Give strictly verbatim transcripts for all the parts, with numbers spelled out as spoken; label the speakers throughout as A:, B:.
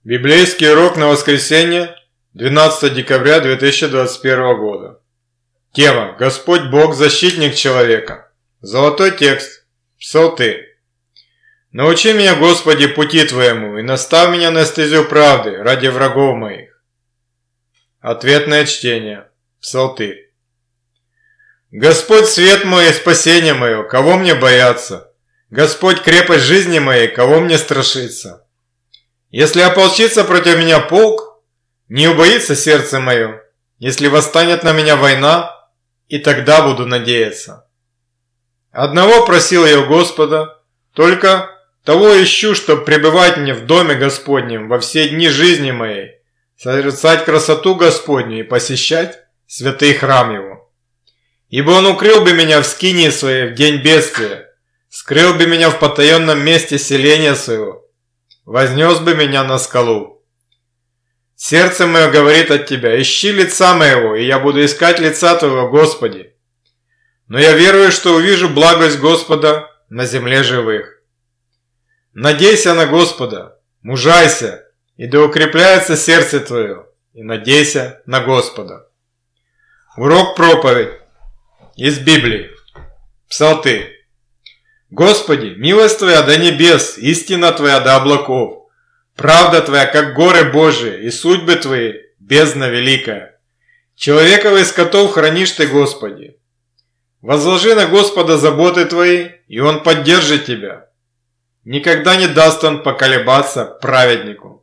A: Библейский урок на воскресенье, двенадцатое декабря две тысячи двадцать первого года. Тема: Господь Бог, защитник человека. Золотой текст. Псалтырь. Научи меня, Господи, пути Твоему, и наставь меня на стезю правды ради врагов моих. Ответное чтение. Псалтырь. Господь свет мой и спасение мое, кого мне бояться? Господь крепость жизни моей, кого мне страшиться? Если ополчится против меня полк, не убоится сердце мое. Если восстанет на меня война, и тогда буду надеяться. Одного просил я у Господа, только того ищу, чтоб пребывать мне в доме Господнем во все дни жизни моей, созерцать красоту Господню и посещать святый храм Его. Ибо Он укрыл бы меня в скинии своей в день бедствия, скрыл бы меня в потаенном месте селения своего, вознес бы меня на скалу. Сердце мое говорит от Тебя: ищи лица моего, и я буду искать лица Твоего, Господи. Но я верую, что увижу благость Господа на земле живых. Надейся на Господа, мужайся, и да укрепляется сердце Твое, и надейся на Господа. Урок проповедь из Библии. Псалтырь. Господи, милость Твоя до небес, истина Твоя до облаков, правда Твоя, как горы Божии, и судьбы Твои, бездна великая. Человеков и скотов хранишь Ты, Господи. Возложи на Господа заботы Твои, и Он поддержит тебя. Никогда не даст Он поколебаться праведнику.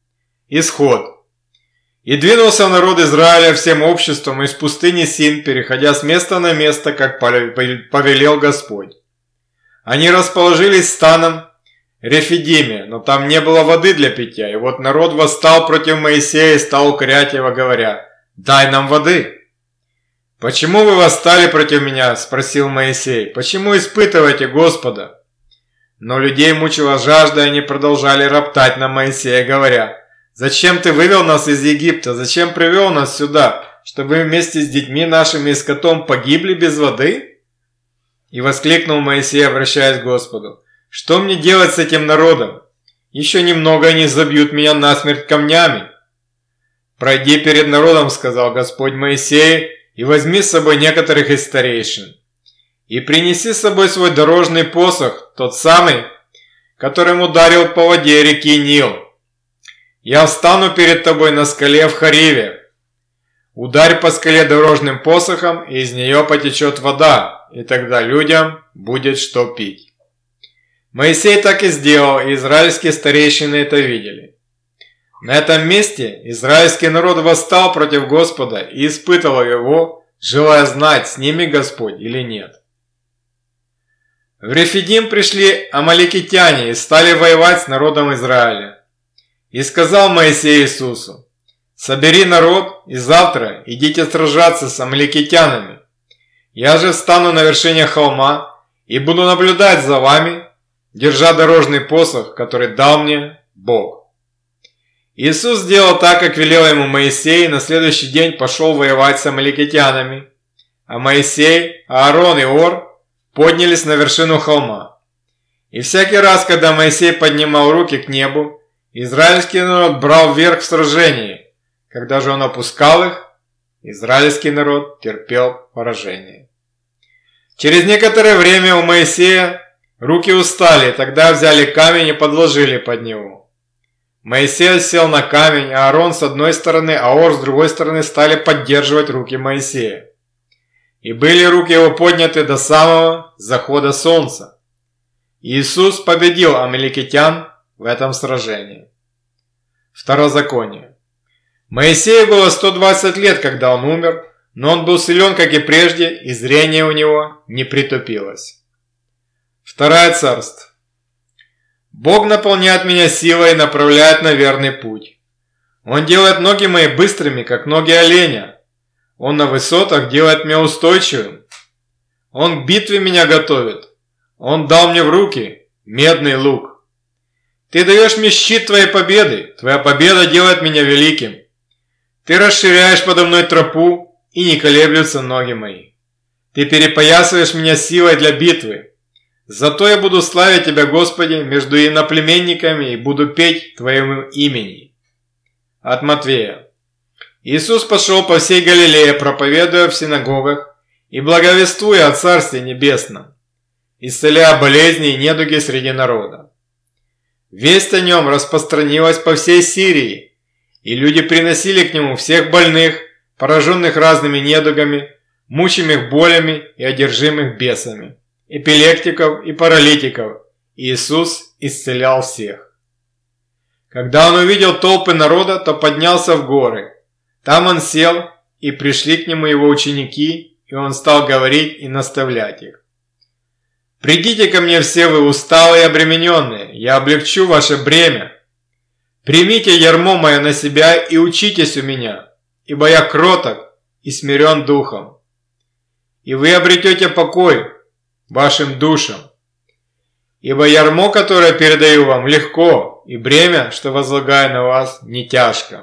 A: Исход. И двинулся народ Израиля всем обществом из пустыни Син, переходя с места на место, как повелел Господь. Они расположились станом Рефидиме, но там не было воды для питья, и вот народ восстал против Моисея и стал укорять его, говоря: «Дай нам воды». «Почему вы восстали против меня?» – спросил Моисей. «Почему испытываете Господа?» Но людей мучила жажда, и они продолжали роптать на Моисея, говоря: «Зачем ты вывел нас из Египта? Зачем привел нас сюда, чтобы мы вместе с детьми нашими и скотом погибли без воды?» И воскликнул Моисей, обращаясь к Господу: «Что мне делать с этим народом? Еще немного они забьют меня насмерть камнями». «Пройди перед народом, — сказал Господь Моисею, — и возьми с собой некоторых из старейшин. И принеси с собой свой дорожный посох, тот самый, которым ударил по воде реки Нил. Я встану перед тобой на скале в Хариве. Ударь по скале дорожным посохом, и из нее потечет вода, и тогда людям будет что пить». Моисей так и сделал, и израильские старейшины это видели. На этом месте израильский народ восстал против Господа и испытывал его, желая знать, с ними Господь или нет. В Рефидим пришли амаликитяне и стали воевать с народом Израиля. И сказал Моисей Иисусу: «Собери народ, и завтра идите сражаться с амаликитянами. Я же встану на вершине холма и буду наблюдать за вами, держа дорожный посох, который дал мне Бог». Иисус сделал так, как велел ему Моисей, и на следующий день пошел воевать с амаликитянами. А Моисей, Аарон и Ор поднялись на вершину холма. И всякий раз, когда Моисей поднимал руки к небу, израильский народ брал верх в сражении. Когда же он опускал их, израильский народ терпел поражение. Через некоторое время у Моисея руки устали, тогда взяли камень и подложили под него. Моисей сел на камень, а Аарон с одной стороны, а Ор с другой стороны стали поддерживать руки Моисея. И были руки его подняты до самого захода солнца. Иисус победил амаликитян в этом сражении. Второзаконие. Моисею было сто двадцать лет, когда он умер, но он был силен, как и прежде, и зрение у него не притупилось. Второе царство. Бог наполняет меня силой и направляет на верный путь. Он делает ноги мои быстрыми, как ноги оленя. Он на высотах делает меня устойчивым. Он к битве меня готовит. Он дал мне в руки медный лук. Ты даешь мне щит Твоей победы. Твоя победа делает меня великим. Ты расширяешь подо мной тропу, и не колеблются ноги мои. Ты перепоясываешь меня силой для битвы. Зато я буду славить Тебя, Господи, между иноплеменниками и буду петь Твоему имени». От Матвея. Иисус пошел по всей Галилее, проповедуя в синагогах и благовествуя о Царстве Небесном, исцеляя болезни и недуги среди народа. Весть о нем распространилась по всей Сирии, и люди приносили к нему всех больных, пораженных разными недугами, мучимых болями и одержимых бесами, эпилептиков и паралитиков. Иисус исцелял всех. Когда он увидел толпы народа, то поднялся в горы. Там он сел, и пришли к нему его ученики, и он стал говорить и наставлять их. «Придите ко мне все вы усталые и обремененные, я облегчу ваше бремя. Примите ярмо мое на себя и учитесь у меня, ибо я кроток и смирен духом. И вы обретете покой вашим душам. Ибо ярмо, которое передаю вам, легко, и бремя, что возлагаю на вас, не тяжко».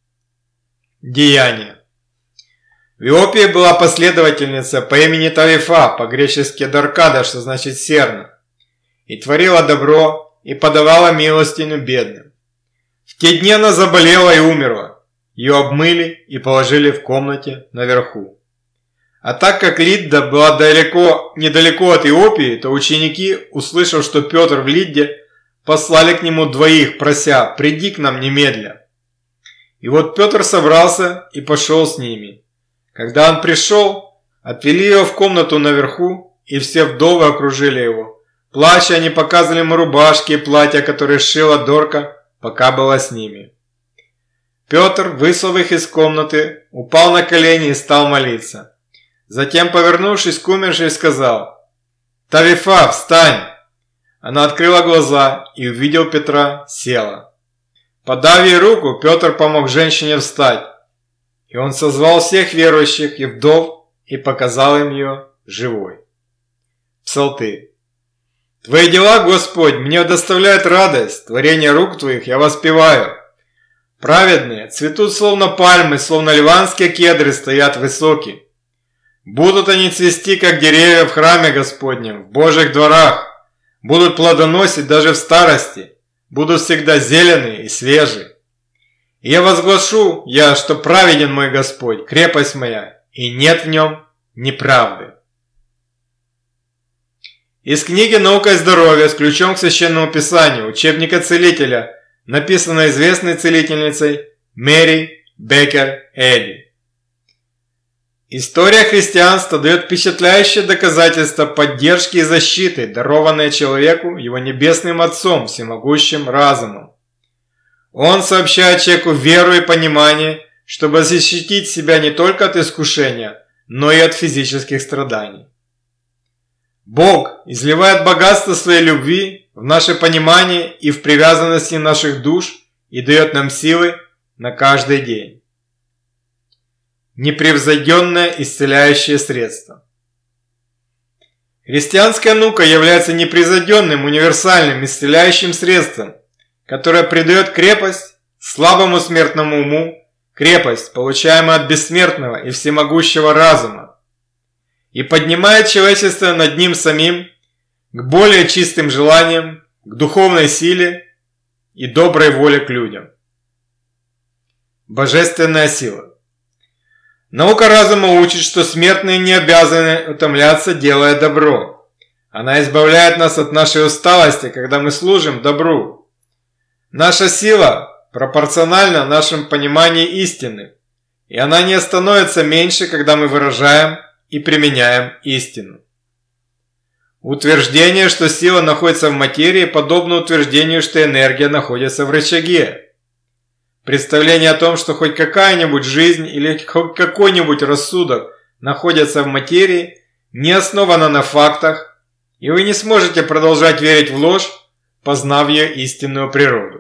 A: Деяния. В Иопии была последовательница по имени Тавифа, по-гречески Даркада, что значит серна, и творила добро, и подавала милостыню бедным. В те дни она заболела и умерла. Ее обмыли и положили в комнате наверху. А так как Лидда была далеко, недалеко от Иопии, то ученики, услышав, что Петр в Лидде, послали к нему двоих, прося: «Приди к нам немедля». И вот Петр собрался и пошел с ними. Когда он пришел, отвели его в комнату наверху, и все вдовы окружили его. Плача, они показывали ему рубашки и платья, которые сшила Дорка, пока была с ними. Петр, выслав их из комнаты, упал на колени и стал молиться. Затем, повернувшись к умершей, сказал: «Тавифа, встань!» Она открыла глаза и, увидел Петра, села. Подав ей руку, Петр помог женщине встать. И он созвал всех верующих и вдов и показал им ее живой. Псалтырь. «Твои дела, Господь, мне доставляют радость, творение рук Твоих я воспеваю. Праведные цветут словно пальмы, словно ливанские кедры стоят высокие. Будут они цвести, как деревья в храме Господнем, в Божьих дворах, будут плодоносить даже в старости, будут всегда зеленые и свежие. И я возглашу, я, что праведен мой Господь, крепость моя, и нет в нем неправды». Из книги «Наука и здоровье» с ключом к Священному Писанию, учебника целителя, написано известной целительницей Мэри Беккер Эдди. История христианства дает впечатляющее доказательство поддержки и защиты, дарованное человеку его небесным Отцом, всемогущим разумом. Он сообщает человеку веру и понимание, чтобы защитить себя не только от искушения, но и от физических страданий. Бог изливает богатство своей любви в наше понимание и в привязанности наших душ и дает нам силы на каждый день. Непревзойденное исцеляющее средство. Христианская наука является непревзойденным универсальным исцеляющим средством, которое придает крепость слабому смертному уму, крепость, получаемую от бессмертного и всемогущего разума, и поднимает человечество над ним самим к более чистым желаниям, к духовной силе и доброй воле к людям. Божественная сила. Наука разума учит, что смертные не обязаны утомляться, делая добро. Она избавляет нас от нашей усталости, когда мы служим добру. Наша сила пропорциональна нашему пониманию истины, и она не становится меньше, когда мы выражаем и применяем истину. Утверждение, что сила находится в материи, подобно утверждению, что энергия находится в рычаге. Представление о том, что хоть какая-нибудь жизнь или хоть какой-нибудь рассудок находятся в материи, не основано на фактах, и вы не сможете продолжать верить в ложь, познав ее истинную природу.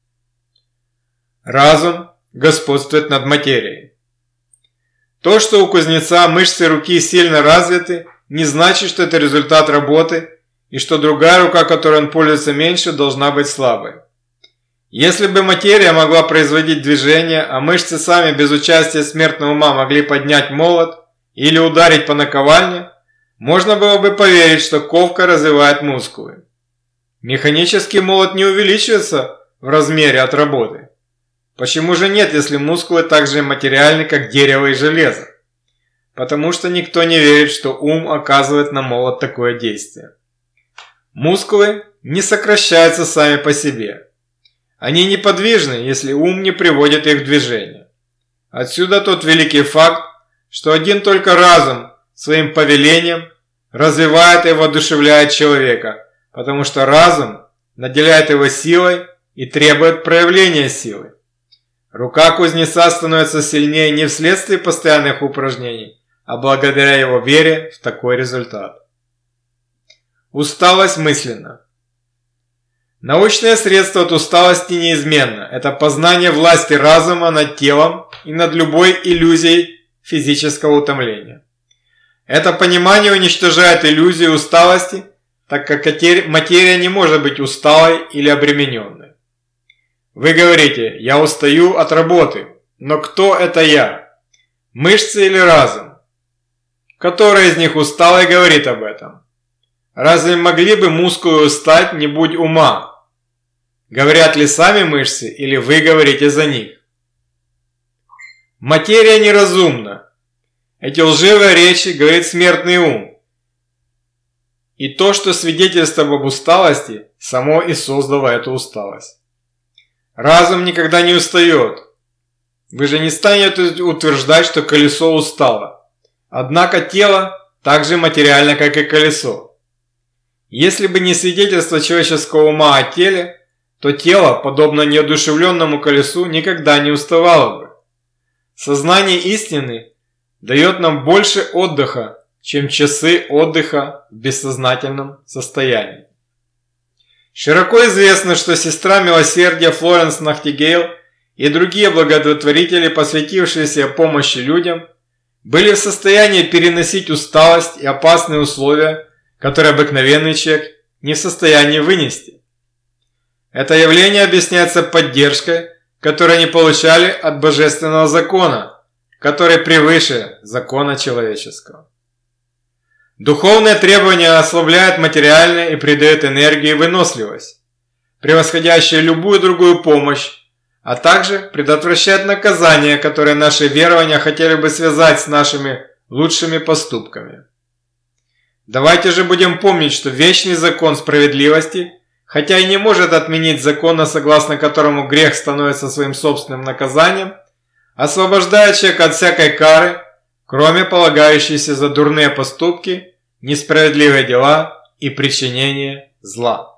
A: Разум господствует над материей. То, что у кузнеца мышцы руки сильно развиты, не значит, что это результат работы, и что другая рука, которой он пользуется меньше, должна быть слабой. Если бы материя могла производить движение, а мышцы сами без участия смертного ума могли поднять молот или ударить по наковальне, можно было бы поверить, что ковка развивает мускулы. Механический молот не увеличивается в размере от работы. Почему же нет, если мускулы так же материальны, как дерево и железо? Потому что никто не верит, что ум оказывает на молот такое действие. Мускулы не сокращаются сами по себе. Они неподвижны, если ум не приводит их в движение. Отсюда тот великий факт, что один только разум своим повелением развивает и воодушевляет человека, потому что разум наделяет его силой и требует проявления силы. Рука кузнеца становится сильнее не вследствие постоянных упражнений, а благодаря его вере в такой результат. Усталость мысленно. Научное средство от усталости неизменно. Это познание власти разума над телом и над любой иллюзией физического утомления. Это понимание уничтожает иллюзию усталости, так как материя не может быть усталой или обремененной. Вы говорите: «Я устаю от работы». Но кто это я? Мышцы или разум? Который из них устал и говорит об этом? Разве могли бы мускулы устать, не будь ума? Говорят ли сами мышцы, или вы говорите за них? Материя неразумна. Эти лживые речи говорит смертный ум. И то, что свидетельствует об усталости, само и создало эту усталость. Разум никогда не устает. Вы же не станете утверждать, что колесо устало. Однако тело так же материально, как и колесо. Если бы не свидетельство человеческого ума о теле, то тело, подобно неодушевленному колесу, никогда не уставало бы. Сознание истины дает нам больше отдыха, чем часы отдыха в бессознательном состоянии. Широко известно, что сестра милосердия Флоренс Найтингейл и другие благотворители, посвятившиеся помощи людям, были в состоянии переносить усталость и опасные условия, которые обыкновенный человек не в состоянии вынести. Это явление объясняется поддержкой, которую они получали от божественного закона, который превыше закона человеческого. Духовные требования ослабляют материальное и придают энергию и выносливость, превосходящие любую другую помощь, а также предотвращают наказания, которые наши верования хотели бы связать с нашими лучшими поступками. Давайте же будем помнить, что вечный закон справедливости, хотя и не может отменить закона, согласно которому грех становится своим собственным наказанием, освобождает человека от всякой кары, кроме полагающейся за дурные поступки, несправедливые дела и причинение зла.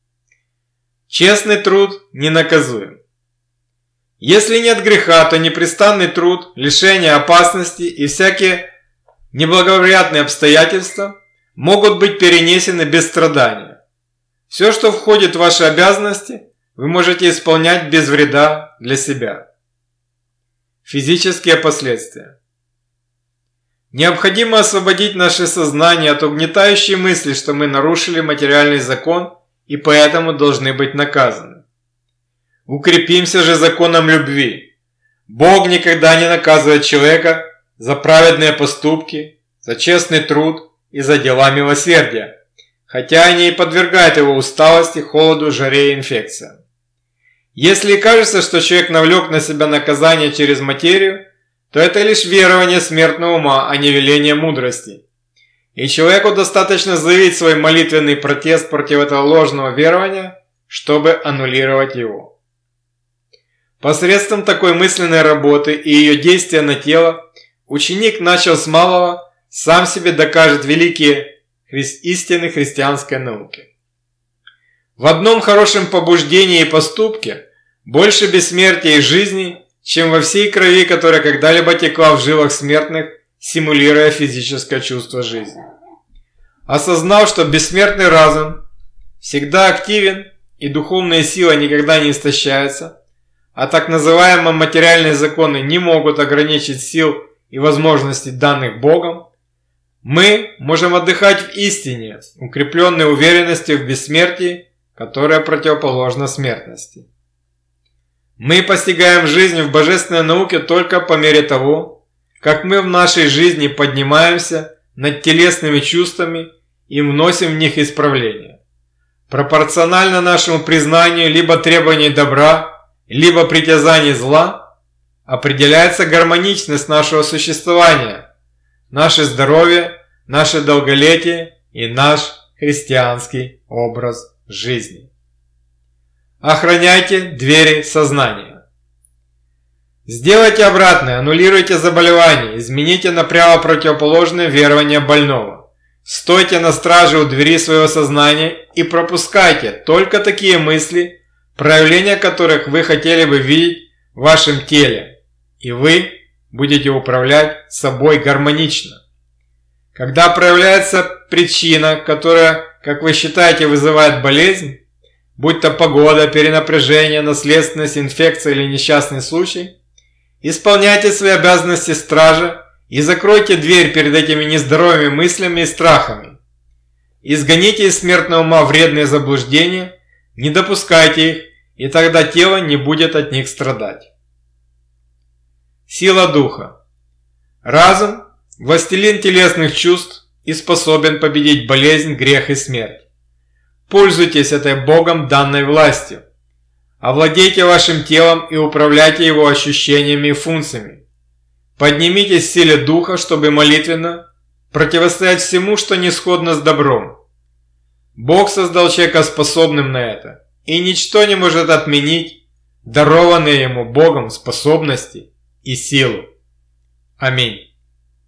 A: Честный труд не наказуем. Если нет греха, то непрестанный труд, лишение опасности и всякие неблагоприятные обстоятельства могут быть перенесены без страдания. Все, что входит в ваши обязанности, вы можете исполнять без вреда для себя. Физические последствия. Необходимо освободить наше сознание от угнетающей мысли, что мы нарушили материальный закон и поэтому должны быть наказаны. Укрепимся же законом любви. Бог никогда не наказывает человека за праведные поступки, за честный труд и за дела милосердия, хотя они и подвергают его усталости, холоду, жаре и инфекциям. Если кажется, что человек навлек на себя наказание через материю, то это лишь верование смертного ума, а не веление мудрости. И человеку достаточно заявить свой молитвенный протест против этого ложного верования, чтобы аннулировать его. Посредством такой мысленной работы и ее действия на тело, ученик начал с малого, сам себе докажет великие хри... истины христианской науки. В одном хорошем побуждении и поступке больше бессмертия и жизни, чем во всей крови, которая когда-либо текла в жилах смертных, симулируя физическое чувство жизни. Осознав, что бессмертный разум всегда активен и духовная сила никогда не истощается, а так называемые материальные законы не могут ограничить сил и возможностей, данных Богом, мы можем отдыхать в истине, укрепленной уверенностью в бессмертии, которая противоположна смертности. Мы постигаем жизнь в божественной науке только по мере того, как мы в нашей жизни поднимаемся над телесными чувствами и вносим в них исправление. Пропорционально нашему признанию либо требований добра, либо притязаний зла, определяется гармоничность нашего существования, наше здоровье, наше долголетие и наш христианский образ жизни. Охраняйте двери сознания. Сделайте обратное, аннулируйте заболевание, измените направо противоположное верование больного. Стойте на страже у двери своего сознания и пропускайте только такие мысли, проявления которых вы хотели бы видеть в вашем теле, и вы будете управлять собой гармонично. Когда проявляется причина, которая, как вы считаете, вызывает болезнь, будь то погода, перенапряжение, наследственность, инфекция или несчастный случай, исполняйте свои обязанности стража и закройте дверь перед этими нездоровыми мыслями и страхами. Изгоните из смертного ума вредные заблуждения, не допускайте их, и тогда тело не будет от них страдать. Сила духа. Разум – властелин телесных чувств и способен победить болезнь, грех и смерть. Пользуйтесь этой Богом данной властью. Овладейте вашим телом и управляйте его ощущениями и функциями. Поднимитесь в силе духа, чтобы молитвенно противостоять всему, что не сходно с добром. Бог создал человека способным на это, и ничто не может отменить дарованные ему Богом способности и силу. Аминь.